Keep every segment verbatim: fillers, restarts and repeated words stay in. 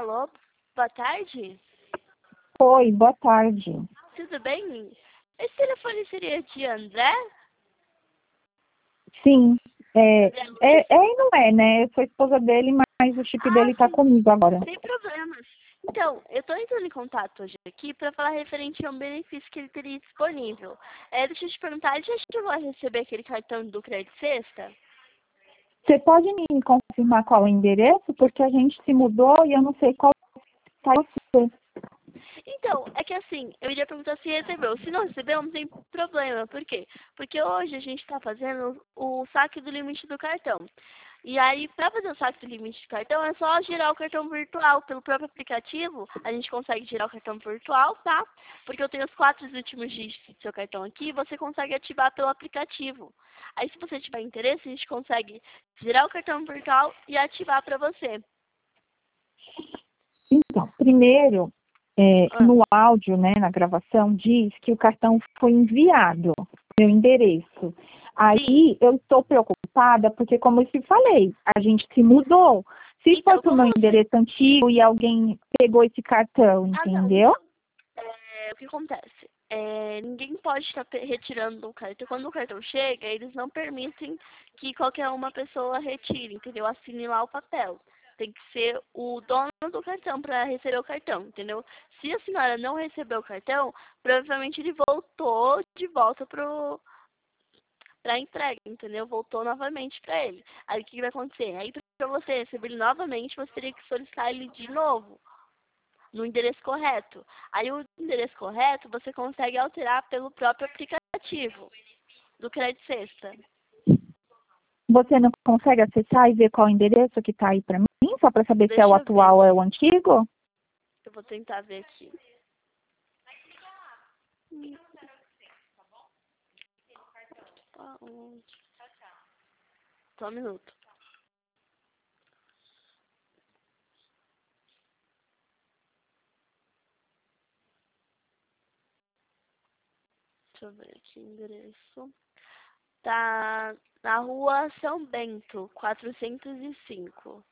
Alô, boa tarde. Oi, boa tarde. Tudo bem? Esse telefone seria de André? Sim, é, é, é e não é, né? Eu sou esposa dele, mas o chip Ah, dele tá sim, comigo agora. sem problemas. Então, eu estou entrando em contato hoje aqui para falar referente a um benefício que ele teria disponível. É, deixa eu te perguntar, ele já chegou a receber aquele cartão do Crédito Sexta? Você pode me confirmar qual é o endereço? Porque a gente se mudou e eu não sei qual tá você. Então, é que assim, eu iria perguntar se recebeu. Se não recebeu, não tem problema. Por quê? Porque hoje a gente está fazendo o saque do limite do cartão. E aí, para fazer o saque do limite do cartão, é só girar o cartão virtual. Pelo próprio aplicativo, a gente consegue girar o cartão virtual, tá? Porque eu tenho os quatro últimos dígitos do seu cartão aqui e você consegue ativar pelo aplicativo. Aí, se você tiver interesse, a gente consegue girar o cartão virtual e ativar para você. Então, primeiro, é, Ah, no áudio, né, na gravação, diz que o cartão foi enviado, meu endereço. sim. Aí eu estou preocupada porque, como eu te falei, a gente se mudou. Se for Então, para o meu como você... endereço antigo e alguém pegou esse cartão, Ah, não. entendeu? É, o que acontece? É, ninguém pode estar pe- retirando o cartão. Quando o cartão chega, eles não permitem que qualquer uma pessoa retire, entendeu? Assine lá o papel. Tem que ser o dono do cartão para receber o cartão, entendeu? Se a senhora não recebeu o cartão, provavelmente ele voltou de volta pro para entrega, entendeu? Voltou novamente para ele. Aí o que vai acontecer? Aí para você receber ele novamente, você teria que solicitar ele de novo no endereço correto. Aí o endereço correto você consegue alterar pelo próprio aplicativo do Crédito Sexta. Você não consegue acessar e ver qual endereço que está aí para mim, só para saber se é o Deixa eu ver. atual ou é o antigo? Eu vou tentar ver aqui. Hum, tá onde? Só um minuto. Deixa eu ver aqui o endereço. Tá na rua São Bento, quatrocentos e cinco.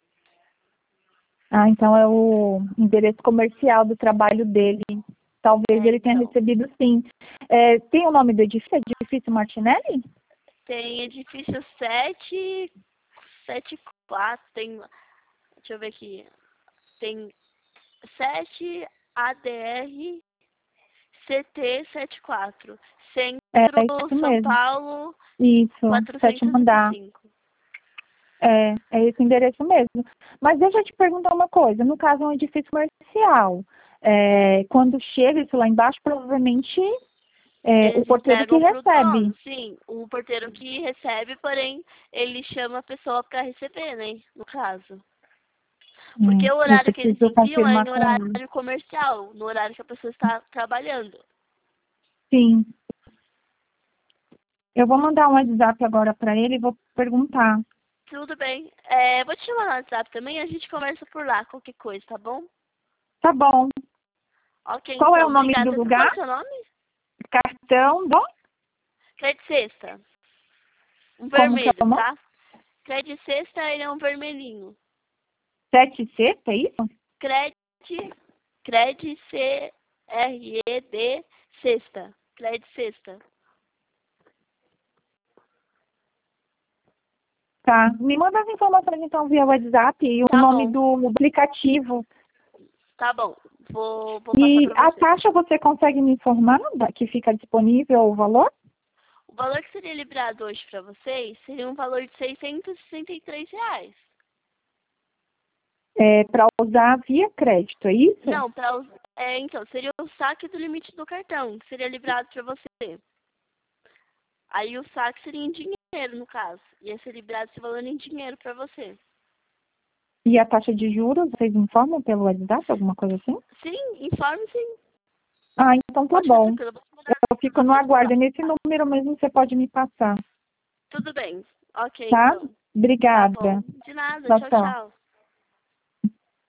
Ah, então é o endereço comercial do trabalho dele. Talvez É, ele tenha então. recebido sim. É, tem o nome do edifício? Edifício Martinelli? Tem edifício sete, sete quatro, tem, deixa eu ver aqui. Tem sete A D R C T setenta e quatro, É, Centro é isso São mesmo. Paulo Isso, sétimo quatrocentos e andar. cinco. É, é esse endereço mesmo. Mas deixa eu te perguntar uma coisa. No caso, é um edifício comercial. É, quando chega isso lá embaixo, provavelmente é o Eles porteiro que entregam para o recebe. dono, sim, o porteiro que recebe, porém ele chama a pessoa para receber, né, no caso. Porque Hum, o eu horário que eles preciso enviam é confirmar em com ele. horário comercial, no horário que a pessoa está trabalhando. Sim. Eu vou mandar um WhatsApp agora para ele e vou perguntar. Tudo bem. É, vou te chamar no WhatsApp também, a gente conversa por lá, qualquer coisa, tá bom? Tá bom. Ok, Qual é então, o nome do obrigada. Qual é lugar? o seu nome? Cartão do... Crédito Sexta. Um Como que é vermelho, o nome? tá? Crédito Sexta, ele é um vermelhinho. Sete C, é isso? Crédito, Crédito C R E D Sexta. Crédito Sexta. Tá. Me manda as informações então via WhatsApp e o Tá nome bom, do aplicativo. tá bom. Vou, vou passar E pra a você. taxa você consegue me informar da- que fica disponível o valor? O valor que seria liberado hoje pra vocês seria um valor de seiscentos e sessenta e três reais. É, para usar via crédito, é isso? Não, pra, us- é, então, seria o saque do limite do cartão, que seria liberado pra você. Aí o saque seria em dinheiro, no caso. Ia ser liberado esse valor em dinheiro pra você. E a taxa de juros, vocês informam pelo WhatsApp, alguma coisa assim? Sim, informe sim. Ah, então tá Pode ficar bom. tranquilo, eu vou te mandar Eu fico no informações por lá. aguardo. Nesse número mesmo você pode me passar, Tudo bem. Ok, tá? então. Tá bom. Obrigada. De nada. Tchau, Tchau, tchau. tchau.